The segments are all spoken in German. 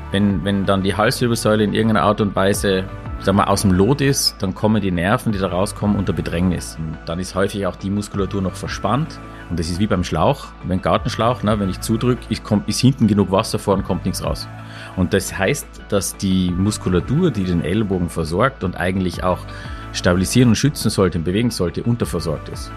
Wenn dann die Halswirbelsäule in irgendeiner Art und Weise, sagen wir, aus dem Lot ist, dann kommen die Nerven, die da rauskommen, unter Bedrängnis. Und dann ist häufig auch die Muskulatur noch verspannt. Und das ist wie beim Schlauch, beim Gartenschlauch, ne? Wenn ich zudrücke, ist hinten genug Wasser vor und kommt nichts raus. Und das heißt, dass die Muskulatur, die den Ellbogen versorgt und eigentlich auch stabilisieren und schützen sollte und bewegen sollte, unterversorgt ist.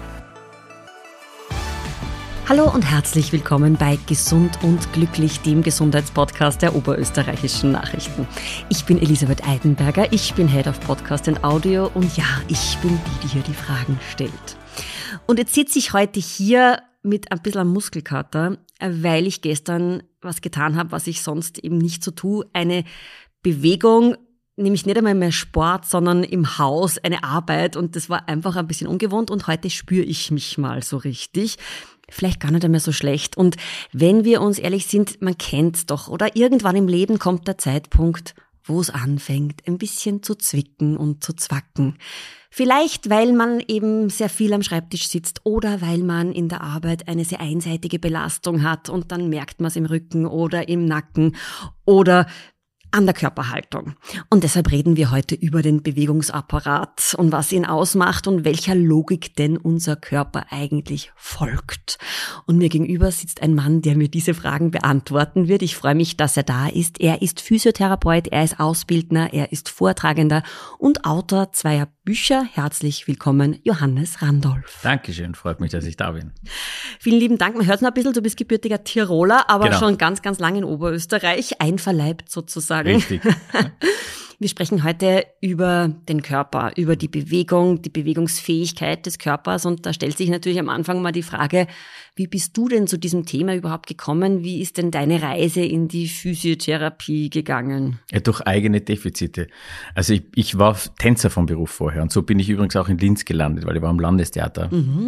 Hallo und herzlich willkommen bei Gesund und Glücklich, dem Gesundheitspodcast der Oberösterreichischen Nachrichten. Ich bin Elisabeth Eidenberger, ich bin Head of Podcast and Audio und ja, ich bin die hier die Fragen stellt. Und jetzt sitze ich heute hier mit ein bisschen einem Muskelkater, weil ich gestern was getan habe, was ich sonst eben nicht so tue. Eine Bewegung, nämlich nicht einmal mehr Sport, sondern im Haus, eine Arbeit, und das war einfach ein bisschen ungewohnt und heute spüre ich mich mal so richtig. Vielleicht gar nicht einmal so schlecht. Und wenn wir uns ehrlich sind, man kennt's doch, oder? Irgendwann im Leben kommt der Zeitpunkt, wo es anfängt, ein bisschen zu zwicken und zu zwacken. Vielleicht, weil man eben sehr viel am Schreibtisch sitzt oder weil man in der Arbeit eine sehr einseitige Belastung hat und dann merkt man es im Rücken oder im Nacken oder an der Körperhaltung. Und deshalb reden wir heute über den Bewegungsapparat und was ihn ausmacht und welcher Logik denn unser Körper eigentlich folgt. Und mir gegenüber sitzt ein Mann, der mir diese Fragen beantworten wird. Ich freue mich, dass er da ist. Er ist Physiotherapeut, er ist Ausbildner, er ist Vortragender und Autor zweier Bücher. Herzlich willkommen, Johannes Randolph. Dankeschön, freut mich, dass ich da bin. Vielen lieben Dank. Man hört es noch ein bisschen, du bist gebürtiger Tiroler, aber genau. Schon ganz, ganz lange in Oberösterreich, einverleibt sozusagen. Richtig. Wir sprechen heute über den Körper, über die Bewegung, die Bewegungsfähigkeit des Körpers, und da stellt sich natürlich am Anfang mal die Frage, wie bist du denn zu diesem Thema überhaupt gekommen? Wie ist denn deine Reise in die Physiotherapie gegangen? Ja, durch eigene Defizite. Also ich war Tänzer vom Beruf vorher und so bin ich übrigens auch in Linz gelandet, weil ich war am Landestheater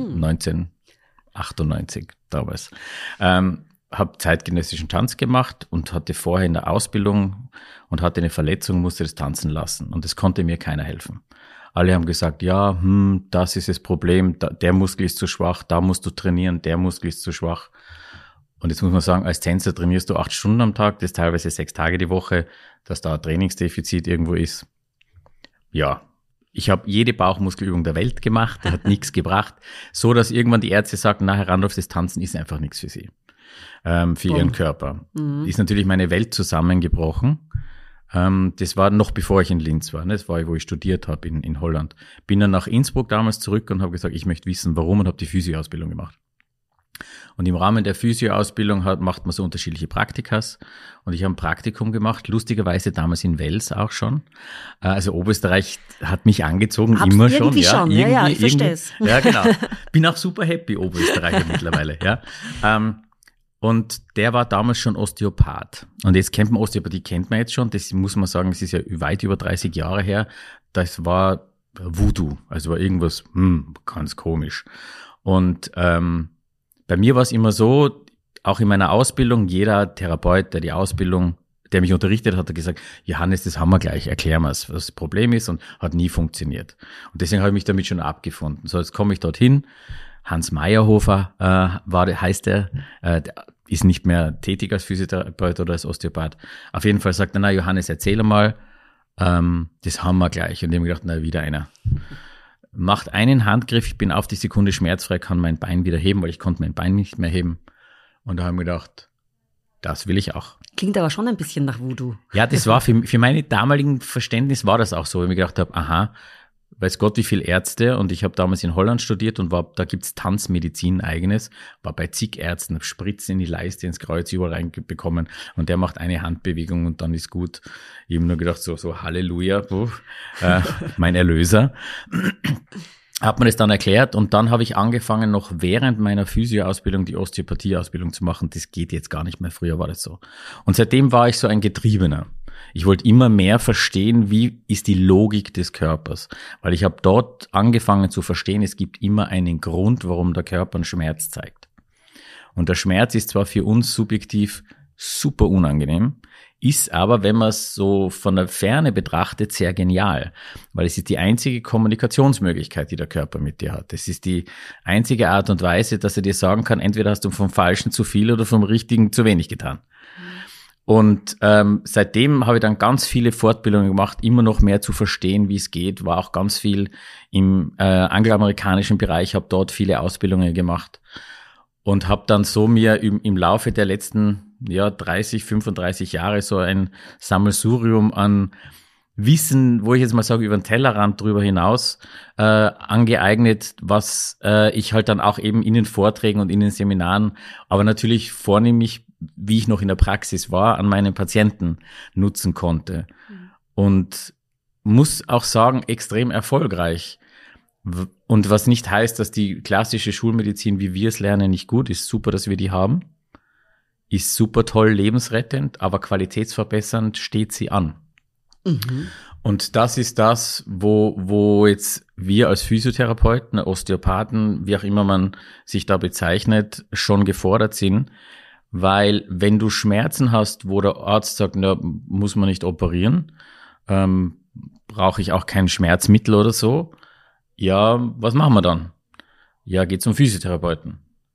1998 damals. Habe zeitgenössischen Tanz gemacht und hatte vorher in der Ausbildung und hatte eine Verletzung, musste das tanzen lassen. Und es konnte mir keiner helfen. Alle haben gesagt, ja, das ist das Problem, der Muskel ist zu schwach, da musst du trainieren, der Muskel ist zu schwach. Und jetzt muss man sagen, als Tänzer trainierst du 8 Stunden am Tag, das teilweise 6 Tage die Woche, dass da ein Trainingsdefizit irgendwo ist. Ja, ich habe jede Bauchmuskelübung der Welt gemacht, der hat nichts gebracht, so dass irgendwann die Ärzte sagten, Herr Randolph, das Tanzen ist einfach nichts für Sie. Für ihren Körper. Ist natürlich meine Welt zusammengebrochen. Das war noch bevor ich in Linz war. Ne? Das war, wo ich studiert habe in Holland. Bin dann nach Innsbruck damals zurück und habe gesagt, ich möchte wissen, warum, und habe die Physio-Ausbildung gemacht. Und im Rahmen der Physio-Ausbildung macht man so unterschiedliche Praktikas. Und ich habe ein Praktikum gemacht, lustigerweise damals in Wels auch schon. Also Oberösterreich hat mich angezogen, immer schon. Irgendwie schon, ja, ich verstehe es. Ja, genau. Bin auch super happy, Oberösterreicher mittlerweile, ja. Und der war damals schon Osteopath. Und jetzt kennt man Osteopathie, kennt man jetzt schon. Das muss man sagen, es ist ja weit über 30 Jahre her. Das war Voodoo. Also war irgendwas, ganz komisch. Und bei mir war es immer so, auch in meiner Ausbildung, jeder Therapeut, der mich unterrichtet hat, hat gesagt, Johannes, das haben wir gleich, erklär mal, was das Problem ist, und hat nie funktioniert. Und deswegen habe ich mich damit schon abgefunden. So, jetzt komme ich dorthin. Hans Meyerhofer heißt der ist nicht mehr tätig als Physiotherapeut oder als Osteopath. Auf jeden Fall sagt er, na Johannes, erzähl mal, das haben wir gleich. Und ich habe gedacht, na, wieder einer. Macht einen Handgriff, ich bin auf die Sekunde schmerzfrei, kann mein Bein wieder heben, weil ich konnte mein Bein nicht mehr heben. Und da haben wir gedacht, das will ich auch. Klingt aber schon ein bisschen nach Voodoo. Ja, das war für meine damaligen Verständnis war das auch so, weil ich mir gedacht habe, aha, weiß Gott, wie viele Ärzte, und ich habe damals in Holland studiert und da gibt's Tanzmedizin eigenes, war bei zig Ärzten, habe Spritzen in die Leiste, ins Kreuz, überall reinbekommen, und der macht eine Handbewegung und dann ist gut. Ich habe nur gedacht, so Halleluja, mein Erlöser. Hat man das dann erklärt, und dann habe ich angefangen, noch während meiner Physio-Ausbildung die Osteopathie-Ausbildung zu machen. Das geht jetzt gar nicht mehr, früher war das so. Und seitdem war ich so ein Getriebener. Ich wollte immer mehr verstehen, wie ist die Logik des Körpers. Weil ich habe dort angefangen zu verstehen, es gibt immer einen Grund, warum der Körper einen Schmerz zeigt. Und der Schmerz ist zwar für uns subjektiv super unangenehm, ist aber, wenn man es so von der Ferne betrachtet, sehr genial. Weil es ist die einzige Kommunikationsmöglichkeit, die der Körper mit dir hat. Es ist die einzige Art und Weise, dass er dir sagen kann, entweder hast du vom Falschen zu viel oder vom Richtigen zu wenig getan. Und seitdem habe ich dann ganz viele Fortbildungen gemacht, immer noch mehr zu verstehen, wie es geht. War auch ganz viel im angloamerikanischen Bereich, habe dort viele Ausbildungen gemacht und habe dann so mir im Laufe der letzten 30, 35 Jahre so ein Sammelsurium an Wissen, wo ich jetzt mal sage, über den Tellerrand drüber hinaus angeeignet, was ich halt dann auch eben in den Vorträgen und in den Seminaren, aber natürlich vornehmlich, wie ich noch in der Praxis war, an meinen Patienten nutzen konnte. Und muss auch sagen, extrem erfolgreich. Und was nicht heißt, dass die klassische Schulmedizin, wie wir es lernen, nicht gut ist. Super, dass wir die haben. Ist super toll, lebensrettend, aber qualitätsverbessernd steht sie an. Mhm. Und das ist das, wo jetzt wir als Physiotherapeuten, Osteopathen, wie auch immer man sich da bezeichnet, schon gefordert sind. Weil wenn du Schmerzen hast, wo der Arzt sagt, na, muss man nicht operieren, brauche ich auch kein Schmerzmittel oder so, ja, was machen wir dann? Ja, geht zum Physiotherapeuten.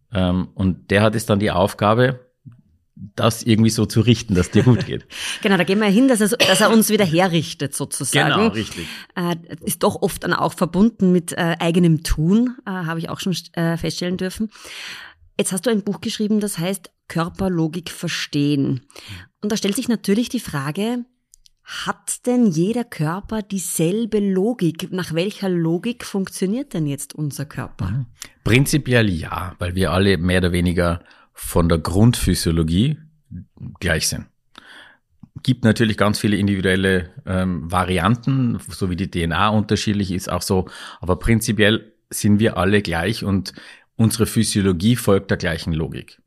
Und der hat es dann die Aufgabe, das irgendwie so zu richten, dass dir gut geht. Genau, da gehen wir hin, dass er uns wieder herrichtet sozusagen. Genau, richtig. Ist doch oft dann auch verbunden mit eigenem Tun, habe ich auch schon feststellen dürfen. Jetzt hast du ein Buch geschrieben, das heißt Körperlogik verstehen. Und da stellt sich natürlich die Frage, hat denn jeder Körper dieselbe Logik? Nach welcher Logik funktioniert denn jetzt unser Körper? Prinzipiell ja, weil wir alle mehr oder weniger von der Grundphysiologie gleich sind. Gibt natürlich ganz viele individuelle Varianten, so wie die DNA unterschiedlich ist, auch so. Aber prinzipiell sind wir alle gleich und unsere Physiologie folgt der gleichen Logik.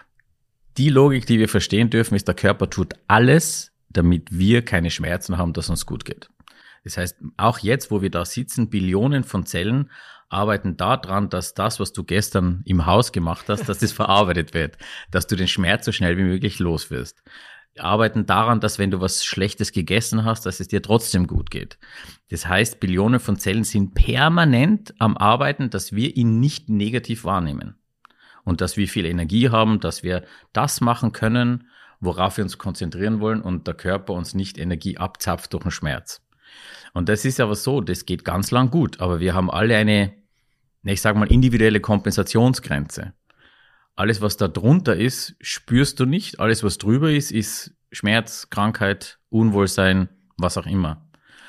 Die Logik, die wir verstehen dürfen, ist, der Körper tut alles, damit wir keine Schmerzen haben, dass uns gut geht. Das heißt, auch jetzt, wo wir da sitzen, Billionen von Zellen arbeiten daran, dass das, was du gestern im Haus gemacht hast, dass das verarbeitet wird, dass du den Schmerz so schnell wie möglich los wirst. Wir arbeiten daran, dass wenn du was Schlechtes gegessen hast, dass es dir trotzdem gut geht. Das heißt, Billionen von Zellen sind permanent am Arbeiten, dass wir ihn nicht negativ wahrnehmen. Und dass wir viel Energie haben, dass wir das machen können, worauf wir uns konzentrieren wollen und der Körper uns nicht Energie abzapft durch den Schmerz. Und das ist aber so, das geht ganz lang gut, aber wir haben alle eine, ich sage mal, individuelle Kompensationsgrenze. Alles, was da drunter ist, spürst du nicht. Alles, was drüber ist Schmerz, Krankheit, Unwohlsein, was auch immer.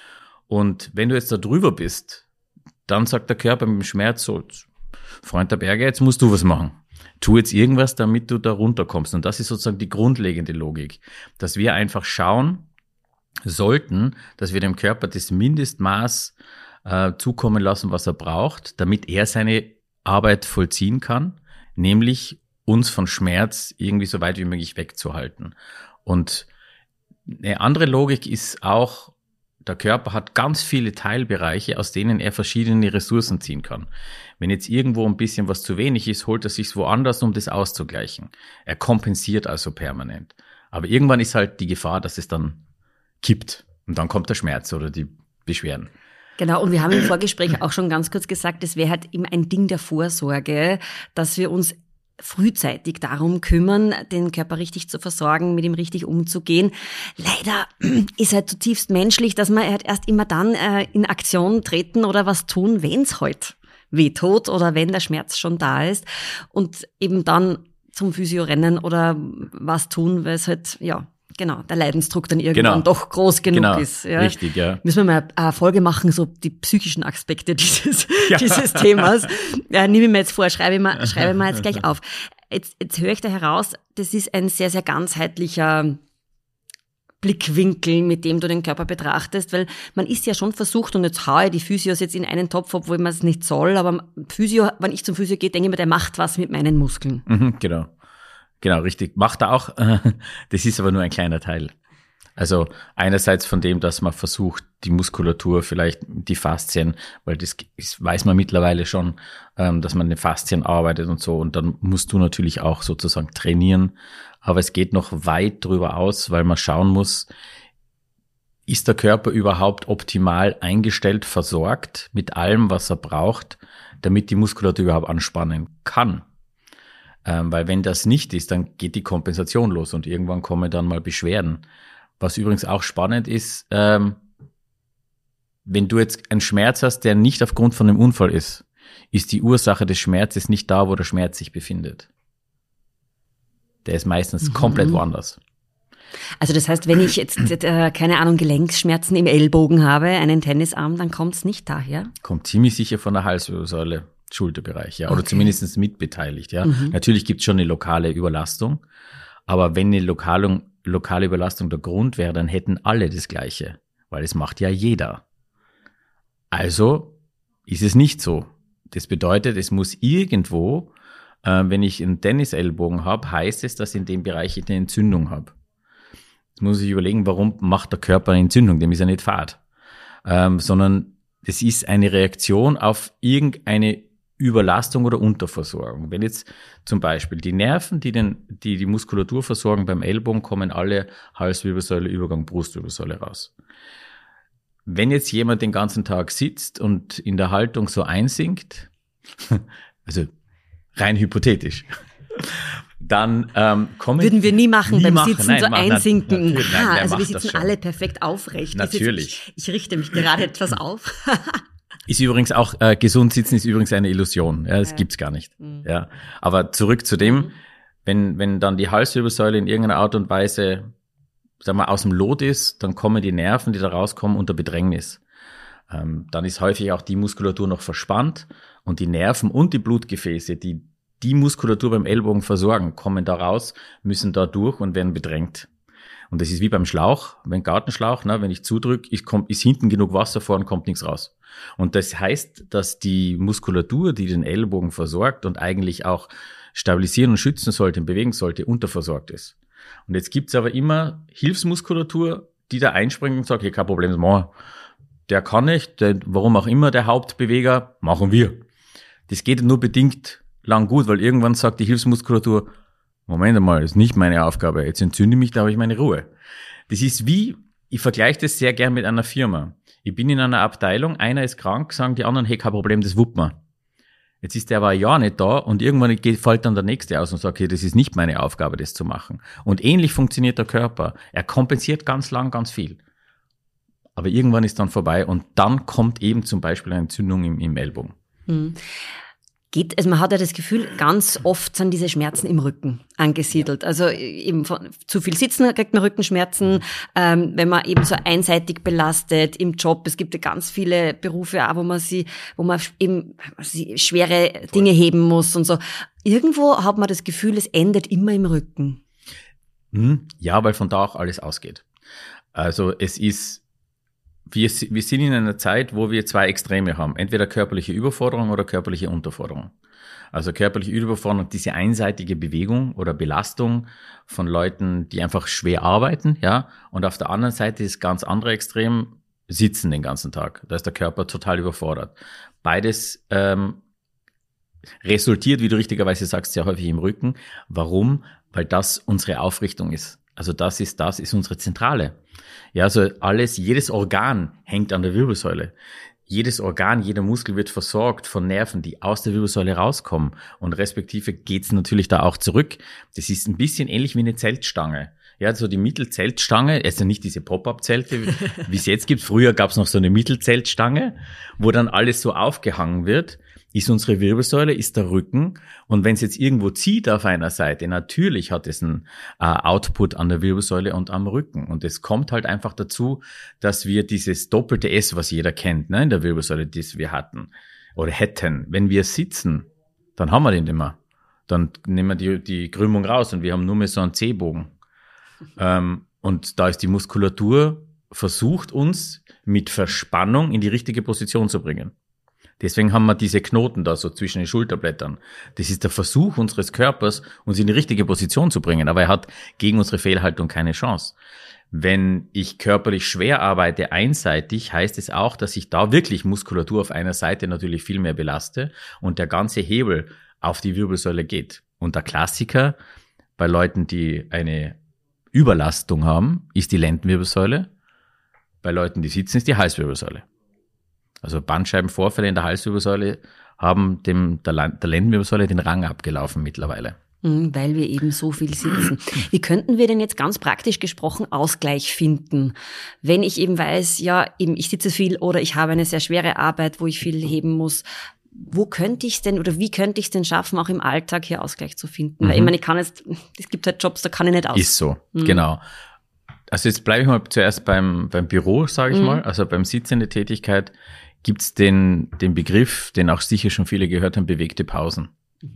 Und wenn du jetzt da drüber bist, dann sagt der Körper mit dem Schmerz so, Freund der Berge, jetzt musst du was machen. Tu jetzt irgendwas, damit du da runterkommst. Und das ist sozusagen die grundlegende Logik, dass wir einfach schauen sollten, dass wir dem Körper das Mindestmaß zukommen lassen, was er braucht, damit er seine Arbeit vollziehen kann, nämlich uns von Schmerz irgendwie so weit wie möglich wegzuhalten. Und eine andere Logik ist auch, der Körper hat ganz viele Teilbereiche, aus denen er verschiedene Ressourcen ziehen kann. Wenn jetzt irgendwo ein bisschen was zu wenig ist, holt er sich's woanders, um das auszugleichen. Er kompensiert also permanent. Aber irgendwann ist halt die Gefahr, dass es dann kippt. Und dann kommt der Schmerz oder die Beschwerden. Genau, und wir haben im Vorgespräch auch schon ganz kurz gesagt, es wäre halt eben ein Ding der Vorsorge, dass wir uns frühzeitig darum kümmern, den Körper richtig zu versorgen, mit ihm richtig umzugehen. Leider ist halt zutiefst menschlich, dass man halt erst immer dann in Aktion treten oder was tun, wenn es halt wehtut oder wenn der Schmerz schon da ist und eben dann zum Physio rennen oder was tun, weil es halt, ja, genau, der Leidensdruck dann irgendwann doch groß genug ist. Ja. Richtig, ja. Müssen wir mal eine Folge machen, so die psychischen Aspekte dieses Themas. Nehme ich mir jetzt vor, schreibe ich mir jetzt gleich auf. Jetzt höre ich da heraus, das ist ein sehr, sehr ganzheitlicher Blickwinkel, mit dem du den Körper betrachtest, weil man ist ja schon versucht, und jetzt haue ich die Physios jetzt in einen Topf, obwohl man es nicht soll, aber Physio, wenn ich zum Physio gehe, denke ich mir, der macht was mit meinen Muskeln. Genau, richtig. Macht er auch. Das ist aber nur ein kleiner Teil. Also einerseits von dem, dass man versucht, die Muskulatur, vielleicht die Faszien, weil das weiß man mittlerweile schon, dass man mit Faszien arbeitet und so. Und dann musst du natürlich auch sozusagen trainieren. Aber es geht noch weit drüber aus, weil man schauen muss, ist der Körper überhaupt optimal eingestellt, versorgt mit allem, was er braucht, damit die Muskulatur überhaupt anspannen kann. Weil wenn das nicht ist, dann geht die Kompensation los und irgendwann kommen dann mal Beschwerden. Was übrigens auch spannend ist, wenn du jetzt einen Schmerz hast, der nicht aufgrund von einem Unfall ist die Ursache des Schmerzes nicht da, wo der Schmerz sich befindet. Der ist meistens komplett woanders. Also das heißt, wenn ich jetzt, keine Ahnung, Gelenkschmerzen im Ellbogen habe, einen Tennisarm, dann kommt es nicht daher? Kommt ziemlich sicher von der Halswirbelsäule, Schulterbereich, ja, oder zumindest mitbeteiligt, ja. Natürlich gibt es schon eine lokale Überlastung, aber wenn eine lokale Überlastung der Grund wäre, dann hätten alle das Gleiche, weil es macht ja jeder. Also ist es nicht so. Das bedeutet, es muss irgendwo, wenn ich einen Tennisellbogen habe, heißt es, dass in dem Bereich ich eine Entzündung habe. Jetzt muss ich überlegen, warum macht der Körper eine Entzündung? Dem ist ja nicht fad. Sondern das ist eine Reaktion auf irgendeine Überlastung oder Unterversorgung. Wenn jetzt zum Beispiel die Nerven, die Muskulatur versorgen beim Ellbogen, kommen alle Halswirbelsäule, Übergang Brustwirbelsäule raus. Wenn jetzt jemand den ganzen Tag sitzt und in der Haltung so einsinkt, also rein hypothetisch, dann würden wir nie machen beim Sitzen, nein, so einsinken. Nein, also wir sitzen alle perfekt aufrecht. Natürlich. Ich richte mich gerade etwas auf. Ist übrigens auch, gesund sitzen ist übrigens eine Illusion. Ja, das gibt's gar nicht. Ja. Aber zurück zu dem, wenn dann die Halswirbelsäule in irgendeiner Art und Weise, sagen wir, aus dem Lot ist, dann kommen die Nerven, die da rauskommen, unter Bedrängnis. Dann ist häufig auch die Muskulatur noch verspannt und die Nerven und die Blutgefäße, die Muskulatur beim Ellbogen versorgen, kommen da raus, müssen da durch und werden bedrängt. Und das ist wie beim Schlauch, beim Gartenschlauch, ne, wenn ich zudrücke, ist hinten genug Wasser, vorne kommt nichts raus. Und das heißt, dass die Muskulatur, die den Ellbogen versorgt und eigentlich auch stabilisieren und schützen sollte und bewegen sollte, unterversorgt ist. Und jetzt gibt's aber immer Hilfsmuskulatur, die da einspringt und sagt, hey, kein Problem, das machen wir. Der kann nicht, warum auch immer, der Hauptbeweger, machen wir. Das geht nur bedingt lang gut, weil irgendwann sagt die Hilfsmuskulatur, Moment einmal, das ist nicht meine Aufgabe, jetzt entzünde ich mich, da habe ich meine Ruhe. Das ist wie, ich vergleiche das sehr gern mit einer Firma. Ich bin in einer Abteilung, einer ist krank, sagen die anderen, hey, kein Problem, das wuppen wir. Jetzt ist der aber ein Jahr nicht da und irgendwann fällt dann der Nächste aus und sagt, okay, das ist nicht meine Aufgabe, das zu machen. Und ähnlich funktioniert der Körper. Er kompensiert ganz lang, ganz viel. Aber irgendwann ist dann vorbei und dann kommt eben zum Beispiel eine Entzündung im Ellbogen. Also man hat ja das Gefühl, ganz oft sind diese Schmerzen im Rücken angesiedelt. Also eben von zu viel Sitzen kriegt man Rückenschmerzen, wenn man eben so einseitig belastet im Job. Es gibt ja ganz viele Berufe auch, wo man eben schwere Dinge heben muss und so. Irgendwo hat man das Gefühl, es endet immer im Rücken. Ja, weil von da auch alles ausgeht. Also wir sind in einer Zeit, wo wir zwei Extreme haben. Entweder körperliche Überforderung oder körperliche Unterforderung. Also körperliche Überforderung, diese einseitige Bewegung oder Belastung von Leuten, die einfach schwer arbeiten, ja. Und auf der anderen Seite ist ganz andere Extrem, sitzen den ganzen Tag. Da ist der Körper total überfordert. Beides resultiert, wie du richtigerweise sagst, sehr häufig im Rücken. Warum? Weil das unsere Aufrichtung ist. Also das ist unsere Zentrale. Ja, also jedes Organ hängt an der Wirbelsäule. Jedes Organ, jeder Muskel wird versorgt von Nerven, die aus der Wirbelsäule rauskommen. Und respektive geht's natürlich da auch zurück. Das ist ein bisschen ähnlich wie eine Zeltstange. Ja, so die Mittelzeltstange, also nicht diese Pop-up-Zelte, wie es jetzt gibt. Früher gab's noch so eine Mittelzeltstange, wo dann alles so aufgehangen wird. Ist unsere Wirbelsäule, ist der Rücken. Und wenn es jetzt irgendwo zieht auf einer Seite, natürlich hat es einen Output an der Wirbelsäule und am Rücken. Und es kommt halt einfach dazu, dass wir dieses doppelte S, was jeder kennt, ne, in der Wirbelsäule, das wir hatten oder hätten. Wenn wir sitzen, dann haben wir den immer. Dann nehmen wir die Krümmung raus und wir haben nur mehr so einen C-Bogen. Und da ist die Muskulatur versucht, uns mit Verspannung in die richtige Position zu bringen. Deswegen haben wir diese Knoten da so zwischen den Schulterblättern. Das ist der Versuch unseres Körpers, uns in die richtige Position zu bringen. Aber er hat gegen unsere Fehlhaltung keine Chance. Wenn ich körperlich schwer arbeite, einseitig, heißt es auch, dass ich da wirklich Muskulatur auf einer Seite natürlich viel mehr belaste und der ganze Hebel auf die Wirbelsäule geht. Und der Klassiker bei Leuten, die eine Überlastung haben, ist die Lendenwirbelsäule. Bei Leuten, die sitzen, ist die Halswirbelsäule. Also Bandscheibenvorfälle in der Halswirbelsäule haben der Lendenwirbelsäule den Rang abgelaufen mittlerweile. Weil wir eben so viel sitzen. Wie könnten wir denn jetzt ganz praktisch gesprochen Ausgleich finden? Wenn ich eben weiß, ja, eben ich sitze viel oder ich habe eine sehr schwere Arbeit, wo ich viel heben muss. Wo könnte ich es denn oder wie könnte ich es denn schaffen, auch im Alltag hier Ausgleich zu finden? Weil ich meine, es gibt halt Jobs, da kann ich nicht aus. Ist so, genau. Also jetzt bleibe ich mal zuerst beim Büro, sage ich mal. Also beim Sitzen in der Tätigkeit gibt's den Begriff, den auch sicher schon viele gehört haben, bewegte Pausen.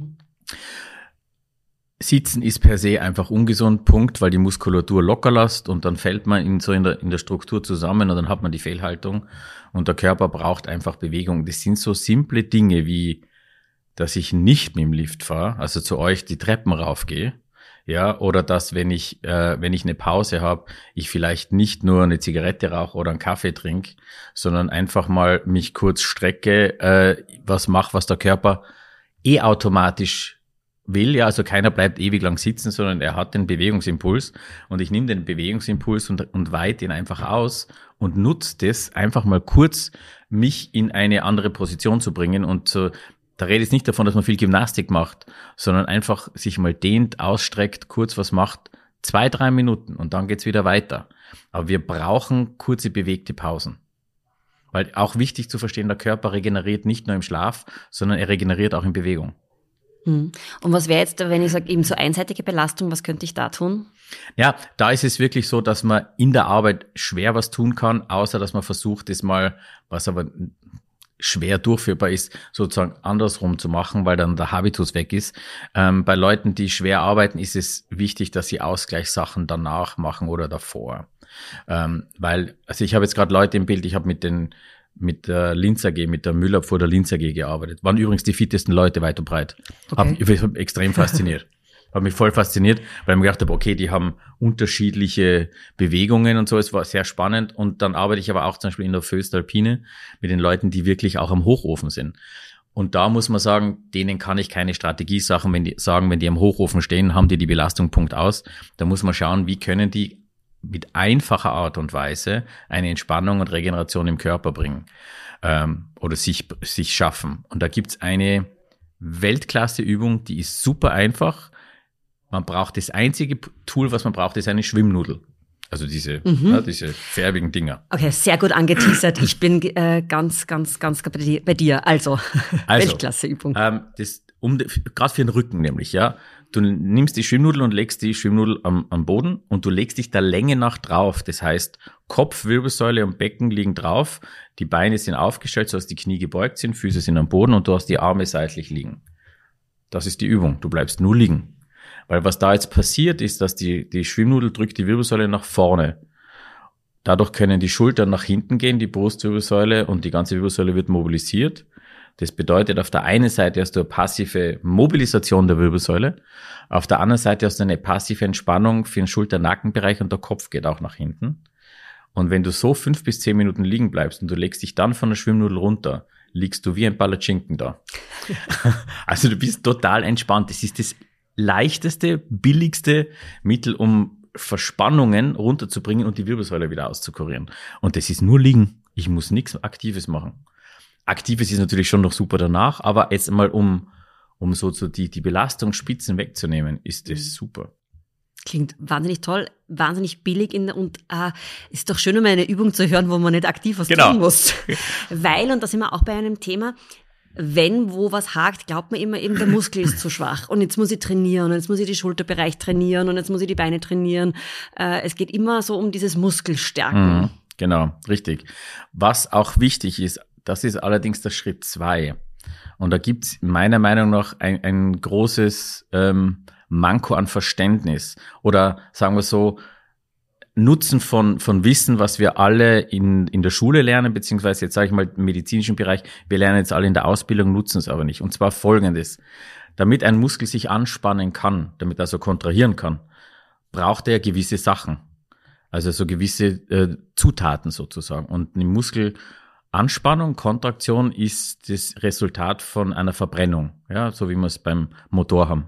Sitzen ist per se einfach ungesund, Punkt, weil die Muskulatur locker lässt und dann fällt man in der Struktur zusammen und dann hat man die Fehlhaltung und der Körper braucht einfach Bewegung. Das sind so simple Dinge wie, dass ich nicht mit dem Lift fahre, also zu euch die Treppen raufgehe, ja, oder dass wenn ich eine Pause habe, ich vielleicht nicht nur eine Zigarette rauche oder einen Kaffee trinke, sondern einfach mal mich kurz strecke, was mache, was der Körper automatisch will, ja, also keiner bleibt ewig lang sitzen, sondern er hat den Bewegungsimpuls und ich nehme den Bewegungsimpuls und weite ihn einfach aus und nutze das einfach mal kurz, mich in eine andere Position zu bringen und so, da rede ich nicht davon, dass man viel Gymnastik macht, sondern einfach sich mal dehnt, ausstreckt, kurz was macht, 2-3 Minuten und dann geht's wieder weiter. Aber wir brauchen kurze bewegte Pausen. Weil auch wichtig zu verstehen, der Körper regeneriert nicht nur im Schlaf, sondern er regeneriert auch in Bewegung. Und was wäre jetzt, wenn ich sage, eben so einseitige Belastung, was könnte ich da tun? Ja, da ist es wirklich so, dass man in der Arbeit schwer was tun kann, außer dass man versucht, das mal, was aber schwer durchführbar ist, sozusagen andersrum zu machen, weil dann der Habitus weg ist. Bei Leuten, die schwer arbeiten, ist es wichtig, dass sie Ausgleichssachen danach machen oder davor. Weil, also ich habe jetzt gerade Leute im Bild, ich habe mit der Linz AG, mit der Müllabfuhr der Linz AG gearbeitet. Waren übrigens die fittesten Leute weit und breit. Okay. Ich bin extrem fasziniert. Hat mich voll fasziniert, weil ich mir gedacht habe, okay, die haben unterschiedliche Bewegungen und so. Es war sehr spannend. Und dann arbeite ich aber auch zum Beispiel in der Föstalpine mit den Leuten, die wirklich auch am Hochofen sind. Und da muss man sagen, denen kann ich keine Strategie sagen, wenn die am Hochofen stehen, haben die Belastung, Punkt aus. Da muss man schauen, wie können die mit einfacher Art und Weise eine Entspannung und Regeneration im Körper bringen oder sich schaffen. Und da gibt's eine Weltklasse-Übung, die ist super einfach. Man braucht das einzige Tool, was man braucht, ist eine Schwimmnudel. Also diese färbigen Dinger. Okay, sehr gut angeteasert. Ich bin ganz bei dir. Also Weltklasse-Übung. Gerade für den Rücken nämlich, ja. Du nimmst die Schwimmnudel und legst die Schwimmnudel am Boden und du legst dich der Länge nach drauf. Das heißt, Kopf, Wirbelsäule und Becken liegen drauf. Die Beine sind aufgestellt, sodass die Knie gebeugt sind, Füße sind am Boden und du hast die Arme seitlich liegen. Das ist die Übung. Du bleibst nur liegen. Weil was da jetzt passiert ist, dass die Schwimmnudel drückt die Wirbelsäule nach vorne. Dadurch können die Schultern nach hinten gehen, die Brustwirbelsäule und die ganze Wirbelsäule wird mobilisiert. Das bedeutet, auf der einen Seite hast du eine passive Mobilisation der Wirbelsäule, auf der anderen Seite hast du eine passive Entspannung für den Schulter-Nackenbereich und der Kopf geht auch nach hinten. Und wenn du so 5 bis 10 Minuten liegen bleibst und du legst dich dann von der Schwimmnudel runter, liegst du wie ein Palatschinken da. Also du bist total entspannt. Das ist das leichteste, billigste Mittel, um Verspannungen runterzubringen und die Wirbelsäule wieder auszukurieren. Und das ist nur liegen. Ich muss nichts Aktives machen. Aktives ist natürlich schon noch super danach, aber jetzt mal um so die Belastungsspitzen wegzunehmen, ist das super. Klingt wahnsinnig toll, wahnsinnig billig und ist doch schön, um eine Übung zu hören, wo man nicht aktiv was tun muss. Weil, und da sind wir auch bei einem Thema, wenn wo was hakt, glaubt man immer eben, der Muskel ist zu schwach und jetzt muss ich trainieren und jetzt muss ich den Schulterbereich trainieren und jetzt muss ich die Beine trainieren. Es geht immer so um dieses Muskelstärken. Genau, richtig. Was auch wichtig ist, das ist allerdings der Schritt 2. Und da gibt's meiner Meinung nach ein großes Manko an Verständnis. Oder sagen wir so, Nutzen von Wissen, was wir alle in der Schule lernen, beziehungsweise jetzt sage ich mal im medizinischen Bereich, wir lernen jetzt alle in der Ausbildung, nutzen es aber nicht. Und zwar Folgendes. Damit ein Muskel sich anspannen kann, damit er also kontrahieren kann, braucht er gewisse Sachen. Also so gewisse Zutaten sozusagen. Und eine Muskelanspannung, Kontraktion ist das Resultat von einer Verbrennung, ja, so wie wir es beim Motor haben.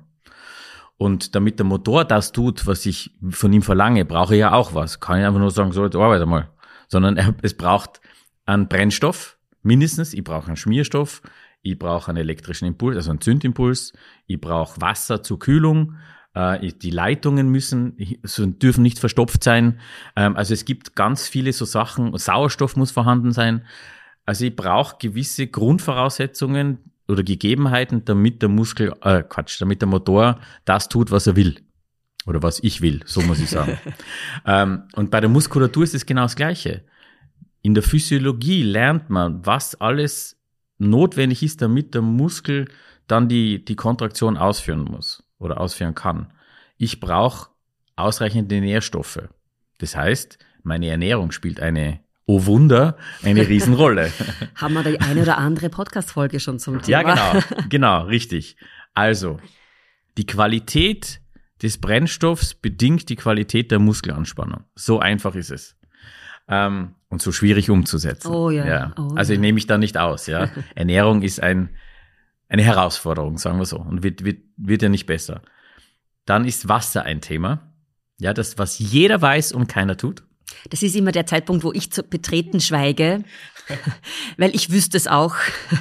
Und damit der Motor das tut, was ich von ihm verlange, brauche ich ja auch was. Kann ich einfach nur sagen, so, jetzt arbeite mal. Sondern es braucht einen Brennstoff, mindestens. Ich brauche einen Schmierstoff. ich brauche einen elektrischen Impuls, also einen Zündimpuls, ich brauche Wasser zur Kühlung, die Leitungen dürfen nicht verstopft sein. Also es gibt ganz viele so Sachen, Sauerstoff muss vorhanden sein. Also ich brauche gewisse Grundvoraussetzungen oder Gegebenheiten, damit der Motor das tut, was er will. Oder was ich will, so muss ich sagen. Und bei der Muskulatur ist es genau das Gleiche. In der Physiologie lernt man, was alles notwendig ist, damit der Muskel dann die Kontraktion ausführen muss oder ausführen kann. Ich brauche ausreichende Nährstoffe. Das heißt, meine Ernährung spielt eine Riesenrolle. Haben wir die eine oder andere Podcast-Folge schon zum Thema? Ja, genau, richtig. Also, die Qualität des Brennstoffs bedingt die Qualität der Muskelanspannung. So einfach ist es. Und so schwierig umzusetzen. Oh ja. Also ich nehme mich da nicht aus. Ja. Ernährung ist eine Herausforderung, sagen wir so, und wird ja nicht besser. Dann ist Wasser ein Thema. Ja, das, was jeder weiß und keiner tut. Das ist immer der Zeitpunkt, wo ich zu betreten schweige, weil ich wüsste es auch.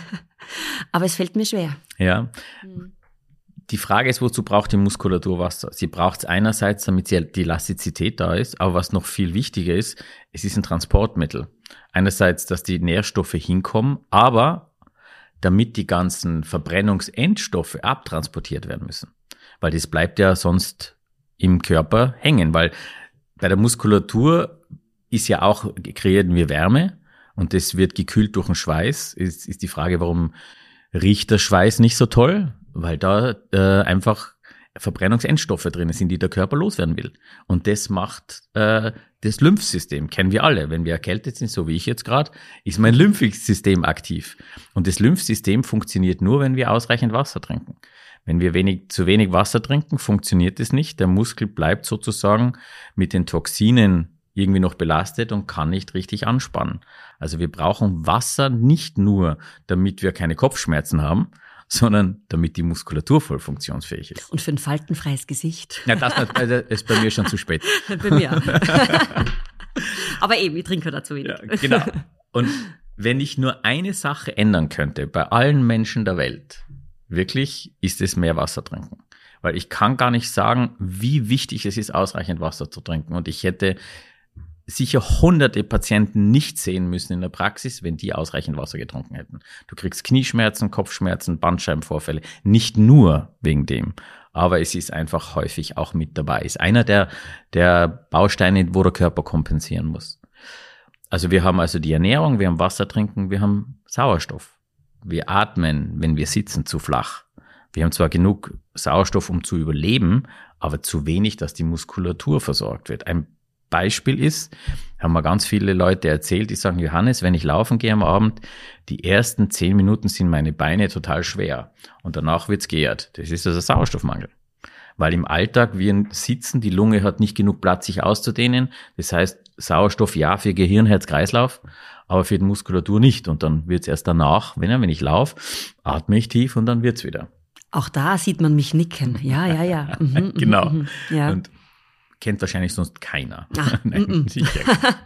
Aber es fällt mir schwer. Ja. Die Frage ist, wozu braucht die Muskulatur Wasser? Sie braucht es einerseits, damit die Elastizität da ist, aber was noch viel wichtiger ist, es ist ein Transportmittel. Einerseits, dass die Nährstoffe hinkommen, aber damit die ganzen Verbrennungsendstoffe abtransportiert werden müssen. Weil das bleibt ja sonst im Körper hängen, weil bei der Muskulatur kreieren wir Wärme und das wird gekühlt durch den Schweiß. Ist die Frage, warum riecht der Schweiß nicht so toll? Weil da einfach Verbrennungsendstoffe drin sind, die der Körper loswerden will. Und das macht das Lymphsystem, kennen wir alle. Wenn wir erkältet sind, so wie ich jetzt gerade, ist mein Lymphsystem aktiv. Und das Lymphsystem funktioniert nur, wenn wir ausreichend Wasser trinken. Wenn wir zu wenig Wasser trinken, funktioniert es nicht. Der Muskel bleibt sozusagen mit den Toxinen irgendwie noch belastet und kann nicht richtig anspannen. Also wir brauchen Wasser nicht nur, damit wir keine Kopfschmerzen haben, sondern damit die Muskulatur voll funktionsfähig ist. Und für ein faltenfreies Gesicht. Ja, das ist bei mir schon zu spät. Bei mir. Aber eben, ich trinke dazu wenig. Ja, genau. Und wenn ich nur eine Sache ändern könnte, bei allen Menschen der Welt, wirklich, ist es mehr Wasser trinken. Weil ich kann gar nicht sagen, wie wichtig es ist, ausreichend Wasser zu trinken. Und ich hätte sicher hunderte Patienten nicht sehen müssen in der Praxis, wenn die ausreichend Wasser getrunken hätten. Du kriegst Knieschmerzen, Kopfschmerzen, Bandscheibenvorfälle. Nicht nur wegen dem, aber es ist einfach häufig auch mit dabei. Ist einer der Bausteine, wo der Körper kompensieren muss. Also wir haben also die Ernährung, wir haben Wasser trinken, wir haben Sauerstoff. Wir atmen, wenn wir sitzen, zu flach. Wir haben zwar genug Sauerstoff, um zu überleben, aber zu wenig, dass die Muskulatur versorgt wird. Ein Beispiel ist, haben mir ganz viele Leute erzählt, die sagen, Johannes, wenn ich laufen gehe am Abend, die ersten 10 Minuten sind meine Beine total schwer und danach wird's geehrt. Das ist also Sauerstoffmangel. Weil im Alltag wir sitzen, die Lunge hat nicht genug Platz, sich auszudehnen. Das heißt, Sauerstoff ja für Gehirn, Herz, Kreislauf, aber für die Muskulatur nicht. Und dann wird's erst danach, wenn ich laufe, atme ich tief und dann wird's wieder. Auch da sieht man mich nicken. Ja. Genau. Ja. Und kennt wahrscheinlich sonst keiner. Ach, Nein, sicher.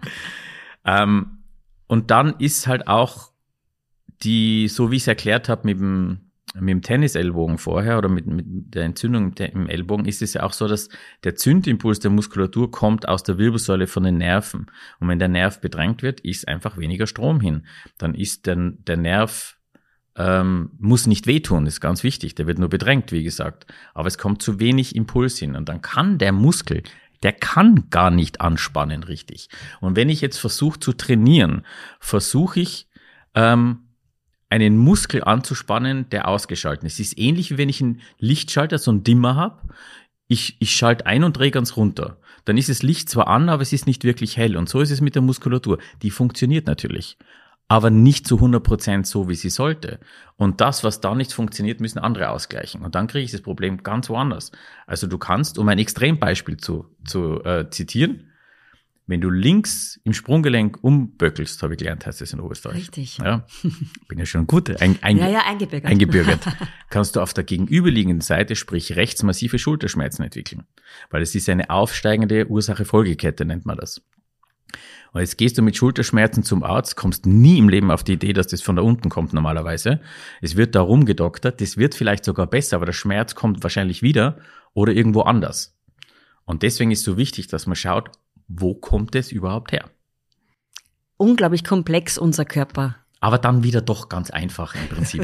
Und dann ist halt auch so wie ich es erklärt habe mit dem Tennisellbogen vorher oder mit der Entzündung im Ellbogen, ist es ja auch so, dass der Zündimpuls der Muskulatur kommt aus der Wirbelsäule von den Nerven. Und wenn der Nerv bedrängt wird, ist einfach weniger Strom hin. Dann ist der Nerv muss nicht wehtun, das ist ganz wichtig. Der wird nur bedrängt, wie gesagt. Aber es kommt zu wenig Impuls hin. Und dann kann der Muskel, der kann gar nicht anspannen richtig. Und wenn ich jetzt versuche zu trainieren, versuche ich, einen Muskel anzuspannen, der ausgeschaltet ist. Es ist ähnlich, wie wenn ich einen Lichtschalter, so einen Dimmer habe. Ich schalte ein und drehe ganz runter. Dann ist das Licht zwar an, aber es ist nicht wirklich hell. Und so ist es mit der Muskulatur. Die funktioniert natürlich, aber nicht zu 100% so, wie sie sollte. Und das, was da nicht funktioniert, müssen andere ausgleichen. Und dann kriege ich das Problem ganz woanders. Also du kannst, um ein Extrembeispiel zu zitieren, wenn du links im Sprunggelenk umböckelst, habe ich gelernt, heißt das in Oberösterreich. Richtig. Ja, bin ja schon gut eingebürgert. Eingebürgert. Kannst du auf der gegenüberliegenden Seite, sprich rechts, massive Schulterschmerzen entwickeln. Weil es ist eine aufsteigende Ursache-Folgekette, nennt man das. Und jetzt gehst du mit Schulterschmerzen zum Arzt, kommst nie im Leben auf die Idee, dass das von da unten kommt normalerweise. Es wird da rumgedoktert, das wird vielleicht sogar besser, aber der Schmerz kommt wahrscheinlich wieder oder irgendwo anders. Und deswegen ist so wichtig, dass man schaut, wo kommt es überhaupt her? Unglaublich komplex, unser Körper. Aber dann wieder doch ganz einfach im Prinzip.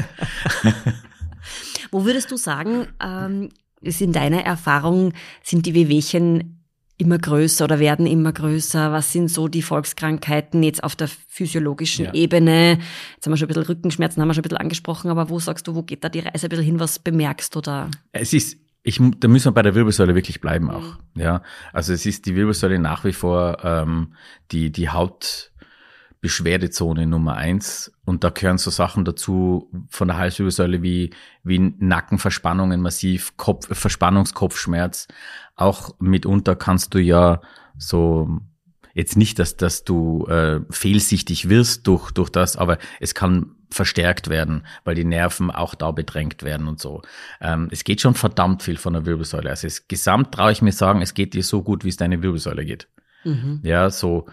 Wo würdest du sagen, ist in deiner Erfahrung, sind die Wehwehchen immer größer oder werden immer größer? Was sind so die Volkskrankheiten jetzt auf der physiologischen Ebene? Jetzt haben wir schon ein bisschen Rückenschmerzen, haben wir schon ein bisschen angesprochen, aber wo sagst du, wo geht da die Reise ein bisschen hin, was bemerkst du da? Da müssen wir bei der Wirbelsäule wirklich bleiben auch. Ja, also es ist die Wirbelsäule nach wie vor die Hautbeschwerdezone Nummer 1 und da gehören so Sachen dazu von der Halswirbelsäule wie Nackenverspannungen massiv, Verspannungskopfschmerz. Auch mitunter kannst du ja so jetzt nicht, dass du fehlsichtig wirst durch das, aber es kann verstärkt werden, weil die Nerven auch da bedrängt werden und so. Es geht schon verdammt viel von der Wirbelsäule. Also gesamt traue ich mir sagen, es geht dir so gut, wie es deine Wirbelsäule geht. Ja, so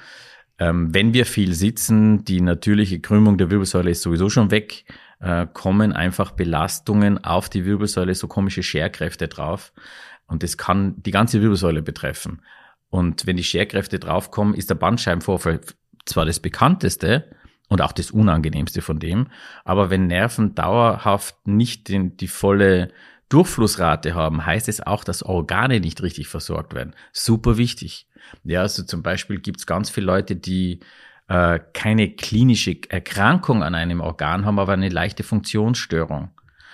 wenn wir viel sitzen, die natürliche Krümmung der Wirbelsäule ist sowieso schon weg, kommen einfach Belastungen auf die Wirbelsäule, so komische Scherkräfte drauf. Und das kann die ganze Wirbelsäule betreffen. Und wenn die Scherkräfte draufkommen, ist der Bandscheibenvorfall zwar das bekannteste und auch das unangenehmste von dem, aber wenn Nerven dauerhaft nicht die volle Durchflussrate haben, heißt es auch, dass Organe nicht richtig versorgt werden. Super wichtig. Ja, also zum Beispiel gibt es ganz viele Leute, die keine klinische Erkrankung an einem Organ haben, aber eine leichte Funktionsstörung.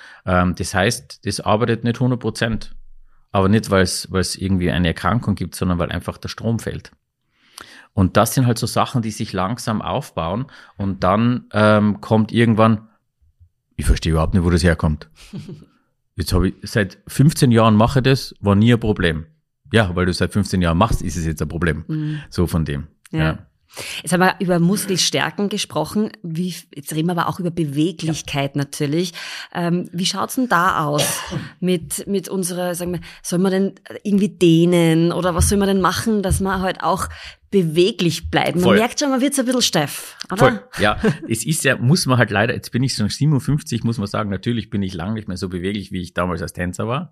Das heißt, das arbeitet nicht 100%. Aber nicht, weil es irgendwie eine Erkrankung gibt, sondern weil einfach der Strom fehlt. Und das sind halt so Sachen, die sich langsam aufbauen und dann kommt irgendwann, ich verstehe überhaupt nicht, wo das herkommt. Jetzt habe ich seit 15 Jahren mache das, war nie ein Problem. Ja, weil du seit 15 Jahren machst, ist es jetzt ein Problem. So von dem. Ja. Jetzt haben wir über Muskelstärken gesprochen, jetzt reden wir aber auch über Beweglichkeit natürlich. Wie schaut's denn da aus mit unserer, sagen wir, soll man denn irgendwie dehnen oder was soll man denn machen, dass wir halt auch beweglich bleiben? Man merkt schon, man wird so ein bisschen steif, oder? Voll, ja. Es ist ja, muss man halt leider, jetzt bin ich schon 57, muss man sagen, natürlich bin ich lange nicht mehr so beweglich, wie ich damals als Tänzer war,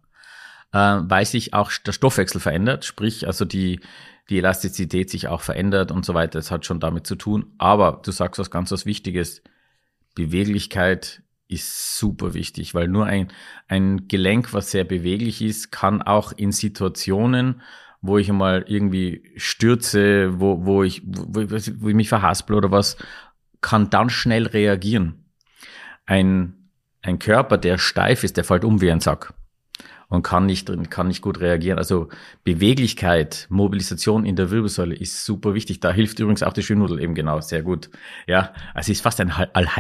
weil sich auch der Stoffwechsel verändert, sprich also die Elastizität sich auch verändert und so weiter. Das hat schon damit zu tun. Aber du sagst was Wichtiges. Beweglichkeit ist super wichtig, weil nur ein Gelenk, was sehr beweglich ist, kann auch in Situationen, wo ich einmal irgendwie stürze, wo ich mich verhaspel oder was, kann dann schnell reagieren. Ein Körper, der steif ist, der fällt um wie ein Sack. Und kann nicht gut reagieren. Also Beweglichkeit, Mobilisation in der Wirbelsäule ist super wichtig. Da hilft übrigens auch die Schwimmnudel eben genau sehr gut. Ja, also es ist fast ein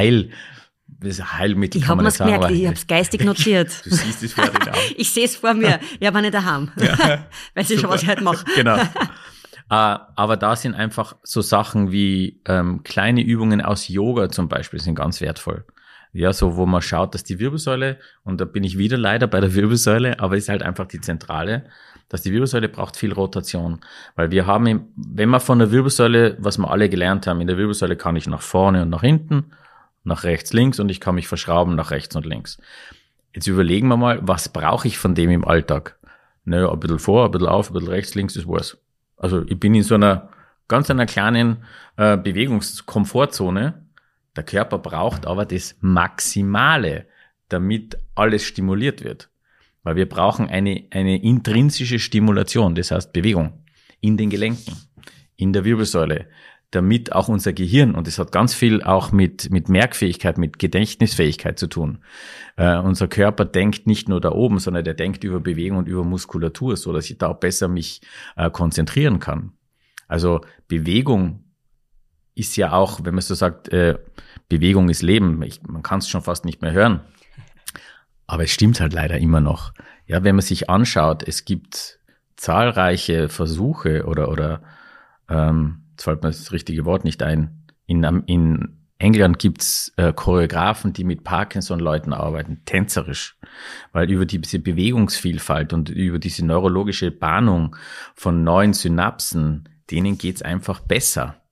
Heilmittel, kann man nicht sagen. Ich habe es geistig notiert. Du siehst es vor dir. Ich sehe es vor mir. Ja, aber nicht daheim. Ja, weiß ich schon, was ich heute mache. Genau. Aber da sind einfach so Sachen wie kleine Übungen aus Yoga zum Beispiel sind ganz wertvoll. Ja, so wo man schaut, dass die Wirbelsäule, und da bin ich wieder leider bei der Wirbelsäule, aber ist halt einfach die Zentrale, dass die Wirbelsäule braucht viel Rotation. Weil wir haben, wenn man von der Wirbelsäule, was wir alle gelernt haben, in der Wirbelsäule kann ich nach vorne und nach hinten, nach rechts, links und ich kann mich verschrauben nach rechts und links. Jetzt überlegen wir mal, was brauche ich von dem im Alltag? Naja, ein bisschen vor, ein bisschen auf, ein bisschen rechts, links, das war's. Also ich bin in so einer kleinen Bewegungskomfortzone. Der Körper braucht aber das Maximale, damit alles stimuliert wird. Weil wir brauchen eine intrinsische Stimulation, das heißt Bewegung in den Gelenken, in der Wirbelsäule, damit auch unser Gehirn, und das hat ganz viel auch mit Merkfähigkeit, mit Gedächtnisfähigkeit zu tun. Unser Körper denkt nicht nur da oben, sondern der denkt über Bewegung und über Muskulatur, so dass ich da auch besser mich konzentrieren kann. Also Bewegung ist ja auch, wenn man so sagt, Bewegung ist Leben. Man kann es schon fast nicht mehr hören. Aber es stimmt halt leider immer noch. Ja, wenn man sich anschaut, es gibt zahlreiche Versuche oder jetzt fällt mir das richtige Wort nicht ein. In England gibt's Choreografen, die mit Parkinson-Leuten arbeiten, tänzerisch. Weil über diese Bewegungsvielfalt und über diese neurologische Bahnung von neuen Synapsen, denen geht's einfach besser.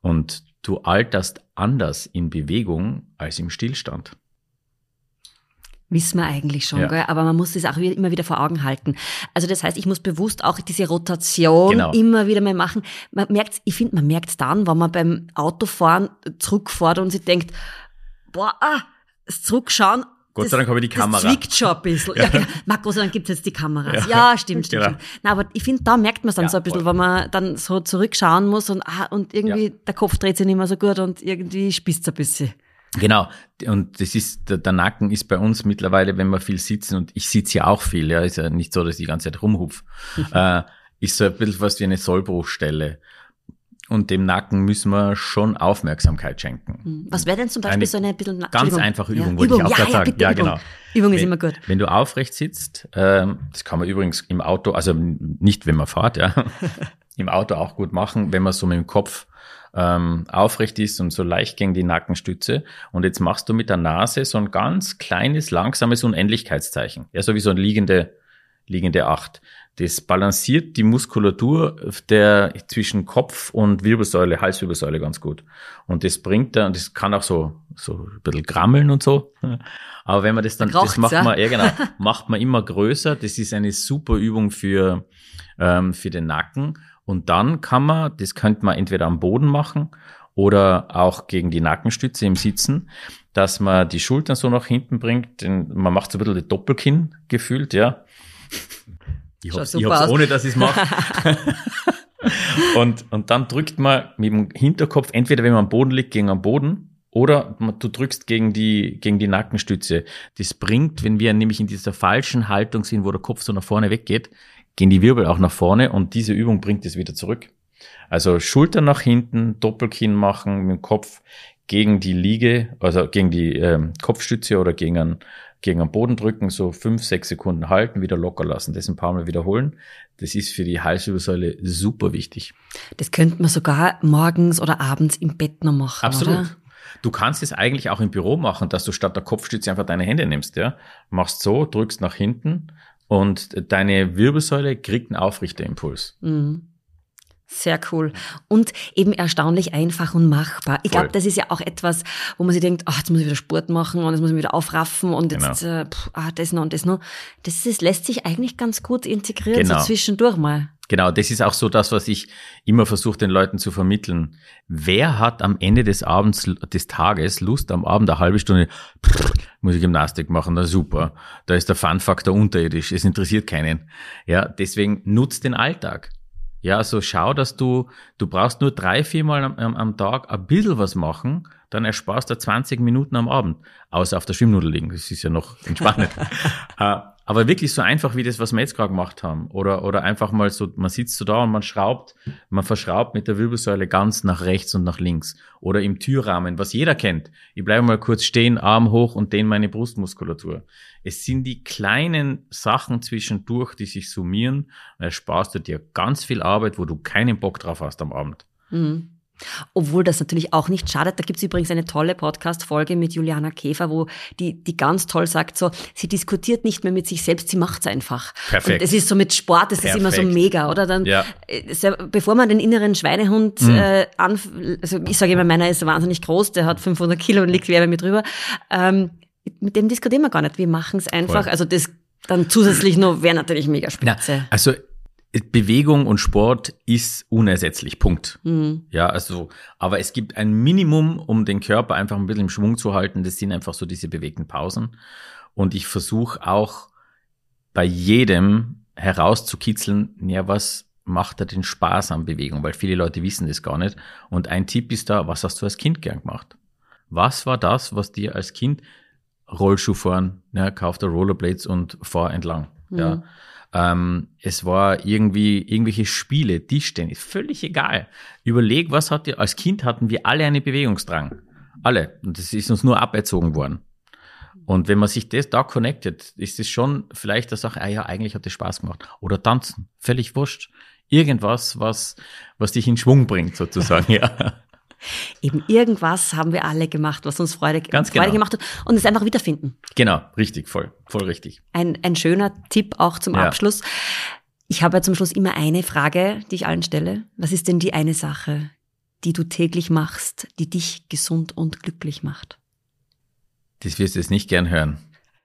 Und du alterst anders in Bewegung als im Stillstand. Wissen wir eigentlich schon, gell? Aber man muss das auch immer wieder vor Augen halten. Also das heißt, ich muss bewusst auch diese Rotation immer wieder mal machen. Ich finde, man merkt es dann, wenn man beim Autofahren zurückfährt und sich denkt, das Zurückschauen, Gott sei Dank habe ich die Kamera. Das zwickt schon ein bisschen. Ja, Gott sei Dank gibt es jetzt die Kameras. Ja, stimmt. Nein, aber ich finde, da merkt man es dann so ein bisschen, wenn man dann so zurückschauen muss und irgendwie der Kopf dreht sich nicht mehr so gut und irgendwie spießt es ein bisschen. Genau. Und das ist, der Nacken ist bei uns mittlerweile, wenn wir viel sitzen, und ich sitze ja auch viel, ist ja nicht so, dass ich die ganze Zeit rumhupf, ist so ein bisschen was wie eine Sollbruchstelle. Und dem Nacken müssen wir schon Aufmerksamkeit schenken. Was wäre denn zum Beispiel so eine bisschen ganz einfache Übung, wollte ich auch gerade sagen. Bitte, Übung. Übung ist immer gut. Wenn du aufrecht sitzt, das kann man übrigens im Auto, also nicht, wenn man fährt, im Auto auch gut machen, wenn man so mit dem Kopf aufrecht ist und so leicht gegen die Nackenstütze. Und jetzt machst du mit der Nase so ein ganz kleines, langsames Unendlichkeitszeichen. Ja, so wie so ein liegende 8. Das balanciert die Muskulatur zwischen Kopf und Wirbelsäule, Halswirbelsäule ganz gut. Und das bringt dann, das kann auch so ein bisschen grammeln und so. Aber wenn man das dann, das macht man immer größer. Das ist eine super Übung für den Nacken. Und dann könnte man entweder am Boden machen oder auch gegen die Nackenstütze im Sitzen, dass man die Schultern so nach hinten bringt. Man macht so ein bisschen das Doppelkinn gefühlt, ja. Ich hab's ohne, dass ich es mache. und dann drückt man mit dem Hinterkopf, entweder wenn man am Boden liegt, gegen den Boden, oder du drückst gegen die Nackenstütze. Das bringt, wenn wir nämlich in dieser falschen Haltung sind, wo der Kopf so nach vorne weggeht, gehen die Wirbel auch nach vorne, und diese Übung bringt es wieder zurück. Also Schultern nach hinten, Doppelkinn machen, mit dem Kopf gegen die Liege, also gegen die Kopfstütze oder gegen den Boden drücken, so 5-6 Sekunden halten, wieder locker lassen, das ein paar Mal wiederholen. Das ist für die Halswirbelsäule super wichtig. Das könnte man sogar morgens oder abends im Bett noch machen, absolut. Oder? Du kannst es eigentlich auch im Büro machen, dass du statt der Kopfstütze einfach deine Hände nimmst, ja. Machst so, drückst nach hinten und deine Wirbelsäule kriegt einen Aufrichterimpuls. Mhm. Sehr cool. Und eben erstaunlich einfach und machbar. Ich glaube, das ist ja auch etwas, wo man sich denkt, jetzt muss ich wieder Sport machen und jetzt muss ich wieder aufraffen und jetzt das noch und das noch. Das lässt sich eigentlich ganz gut integrieren, so zwischendurch mal. Genau, das ist auch so das, was ich immer versuche, den Leuten zu vermitteln. Wer hat am Ende des Tages Lust, am Abend eine halbe Stunde, muss ich Gymnastik machen, na super. Da ist der Fun-Faktor unterirdisch, es interessiert keinen. Ja, deswegen nutzt den Alltag. Ja, also schau, dass du brauchst nur 3-4 Mal am Tag ein bisschen was machen, dann ersparst du 20 Minuten am Abend. Außer auf der Schwimmnudel liegen, das ist ja noch entspannend. Aber wirklich so einfach wie das, was wir jetzt gerade gemacht haben. Oder einfach mal so, man sitzt so da und man verschraubt mit der Wirbelsäule ganz nach rechts und nach links. Oder im Türrahmen, was jeder kennt. Ich bleibe mal kurz stehen, Arm hoch und dehne meine Brustmuskulatur. Es sind die kleinen Sachen zwischendurch, die sich summieren. Und ersparst du dir ganz viel Arbeit, wo du keinen Bock drauf hast am Abend. Mhm. Obwohl das natürlich auch nicht schadet. Da gibt's übrigens eine tolle Podcast-Folge mit Juliana Käfer, wo die ganz toll sagt, so, sie diskutiert nicht mehr mit sich selbst, sie macht's einfach. Perfekt. Und das ist so mit Sport, das ist immer so mega, oder? Dann, bevor man den inneren Schweinehund also ich sage immer, meiner ist wahnsinnig groß, der hat 500 Kilo und liegt wie mit drüber. Mit dem diskutieren wir gar nicht. Wir machen's einfach. Voll. Also das dann zusätzlich noch wäre natürlich mega spitze. Na, also Bewegung und Sport ist unersetzlich, Punkt. Mhm. Ja, also, aber es gibt ein Minimum, um den Körper einfach ein bisschen im Schwung zu halten. Das sind einfach so diese bewegten Pausen. Und ich versuche auch bei jedem herauszukitzeln, ja, was macht er den Spaß an Bewegung? Weil viele Leute wissen das gar nicht. Und ein Tipp ist da, was hast du als Kind gern gemacht? Was war das, was dir als Kind Rollschuh fahren, ja, kauf dir Rollerblades und fahr entlang, ja. Es war irgendwelche Spiele, Tischtennis, völlig egal. Überleg, als Kind hatten wir alle einen Bewegungsdrang. Alle. Und das ist uns nur aberzogen worden. Und wenn man sich das da connectet, ist es schon vielleicht eine Sache, eigentlich hat das Spaß gemacht. Oder tanzen, völlig wurscht. Irgendwas, was dich in Schwung bringt, sozusagen, ja. Eben irgendwas haben wir alle gemacht, was uns Freude gemacht hat und es einfach wiederfinden. Genau, richtig, voll richtig. Ein schöner Tipp auch zum Abschluss. Ich habe ja zum Schluss immer eine Frage, die ich allen stelle. Was ist denn die eine Sache, die du täglich machst, die dich gesund und glücklich macht? Das wirst du jetzt nicht gern hören.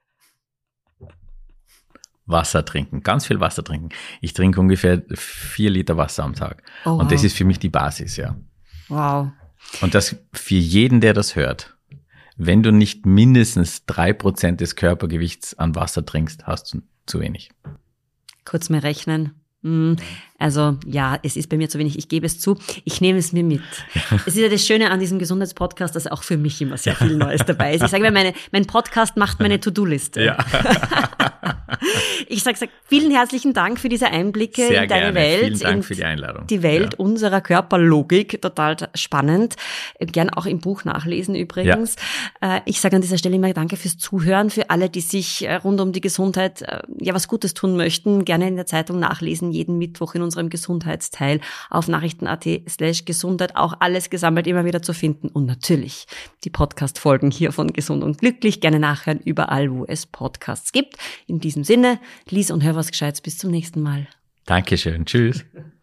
Wasser trinken, ganz viel Wasser trinken. Ich trinke ungefähr 4 Liter Wasser am Tag. Oh, wow. Und das ist für mich die Basis, ja. Wow. Und das für jeden, der das hört. Wenn du nicht mindestens 3% des Körpergewichts an Wasser trinkst, hast du zu wenig. Kurz mal rechnen. Also ja, es ist bei mir zu wenig, ich gebe es zu, ich nehme es mir mit. Es ist ja das Schöne an diesem Gesundheitspodcast, dass auch für mich immer sehr viel Neues dabei ist. Ich sage mal, mein Podcast macht meine To-Do-Liste. Ja. Ich sage vielen herzlichen Dank für diese Einblicke sehr in deine gerne. Welt. Vielen Dank für die Einladung. Die Welt unserer Körperlogik, total spannend. Gern auch im Buch nachlesen übrigens. Ja. Ich sage an dieser Stelle immer danke fürs Zuhören, für alle, die sich rund um die Gesundheit was Gutes tun möchten. Gerne in der Zeitung nachlesen, jeden Mittwoch in unserem Gesundheitsteil auf nachrichten.at/Gesundheit, auch alles gesammelt immer wieder zu finden. Und natürlich die Podcast-Folgen hier von Gesund und Glücklich gerne nachhören, überall, wo es Podcasts gibt. In diesem Sinne, lies und hör was Gescheites. Bis zum nächsten Mal. Dankeschön. Tschüss.